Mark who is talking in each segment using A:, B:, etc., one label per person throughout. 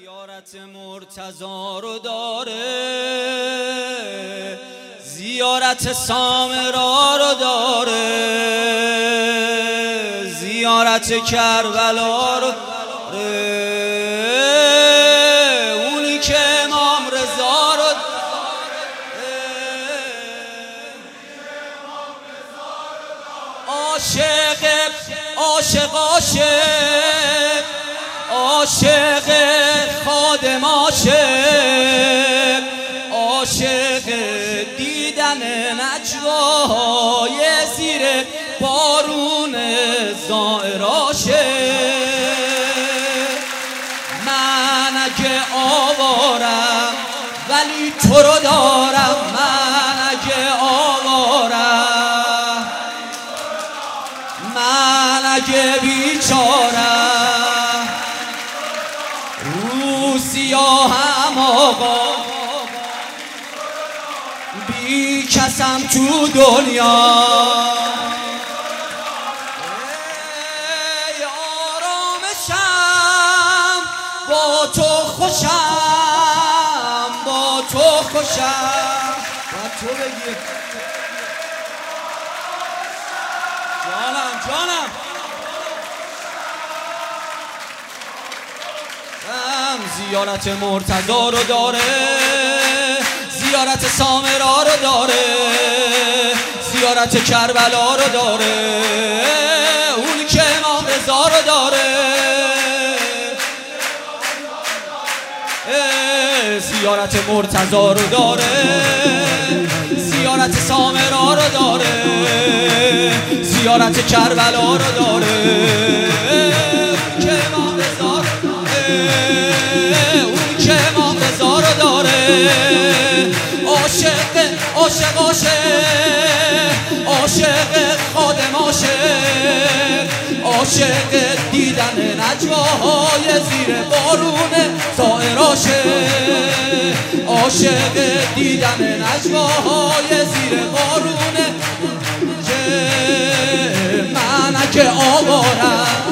A: زیارت مرتضی رو داره، زیارت سامرا رو داره، زیارت کربلا رو داره، اونی که امام رضا رو عاشق عاشق عاشق عاشق خادم عاشق عاشق دیدن نجواهای زیر بارون زائر عاشق. من اگه آوارم ولی تو رو دارم، من اگه آوارم، من اگه بیچارم، سیاهم آقا بی کسم تو دنیا. ای آرامشم با تو خوشم، با تو خوشم. باید تو بگی جانم جانم. زیارت مرتضی رو داره، زیارت سامرا رو داره، زیارت کربلا رو داره، اونی که امام رضا رو داره. زیارت مرتضی رو داره، زیارت سامرا رو داره، زیارت کربلا رو داره، اونی که امام رضا رو داره. عاشق عاشق عاشق عاشق خادم عاشق عاشق دیدن نجواهای زیر بارون زائر عاشق عاشق دیدن نجواهای زیر بارون. من اگه آوارم،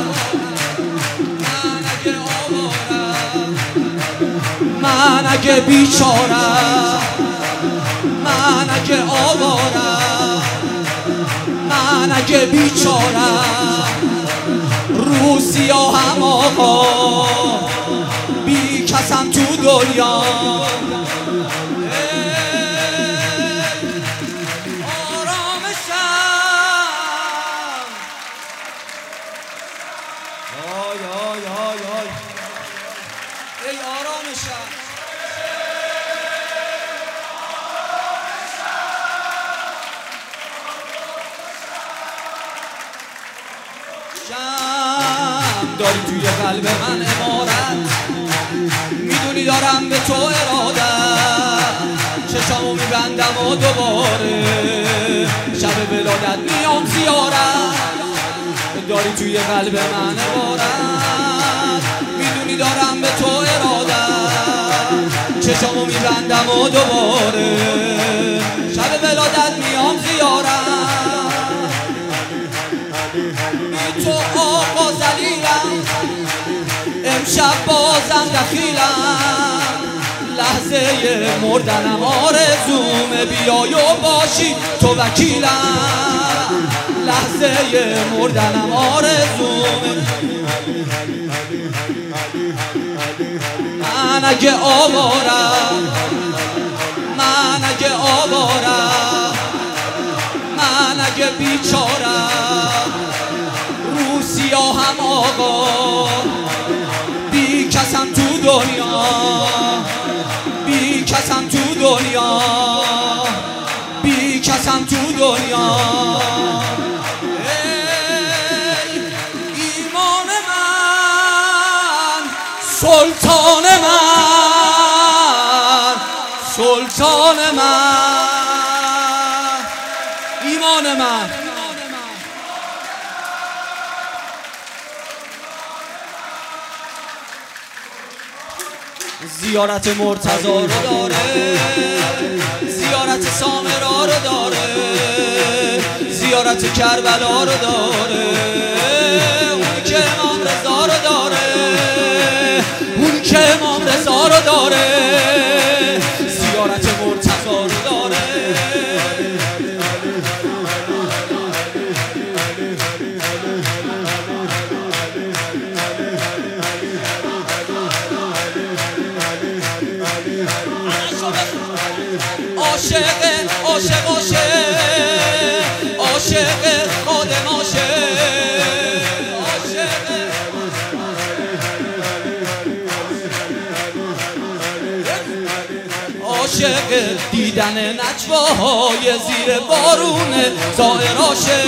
A: من اگه بیچارم، من اگه آوارم، من اگه بیچارم، رو سیاهم آقا بی کسم تو دنیا. آرامشم آی آی آی آی ای آرامشم. جمع داری توی قلب من امارت، میدونی دارم به تو ارادت، چشامو میبندم و دوباره شب ولادت میام زیارت. داری توی قلب من امارت، میدونی دارم به تو ارادت، چشامو میبندم و دوباره شب ولادت میام زیارت. بی تو آقا ذلیلم، امشب بازم دخیلم، لحظه مردنم آرزومه بیای و باشی تو وکیلم، لحظه مردنم آرزومه. من اگه آوارم، من اگه آوارم، من اگه بیچارم، رو سیاهم آقا بی کسم تو دنیا، بی کسم تو دنیا، بی کسم تو دنیا. ای ایمان من، سلطان من، سلطان من، ایمان من. زیارت مرتضی رو داره، زیارت سامرا رو داره، زیارت کربلا رو داره، اون که امام رضا رو داره، اون که امام عاشق دیدن نجواهای زیر بارون زائر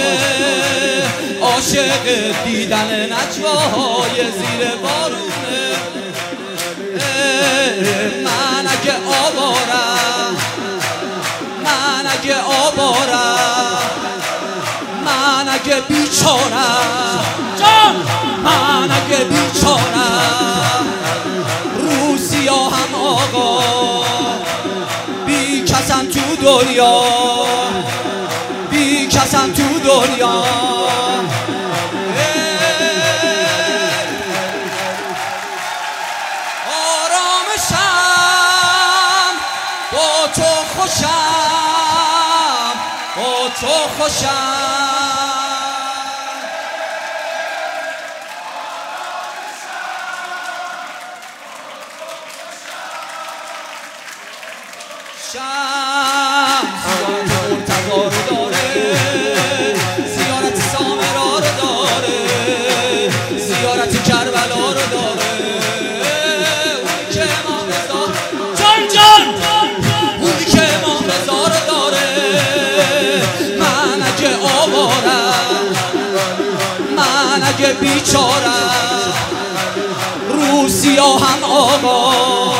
A: عاشق دیدن نجواهای زیر بارون من اگه آوارم من اگه بیچارم من اگه بیچارم رو سیاهم آقا بی کسم تو دنیا بی کسم تو دنیا آرامشم با تو خوشم با تو خوشم شمس زیارت مرتضی رو داره زیارت سامرا رو داره زیارت کربلا رو داره اونی که امام رضا اونی که امام رضا رو داره من اگه آوارم من اگه بیچارم رو سیاهم آقا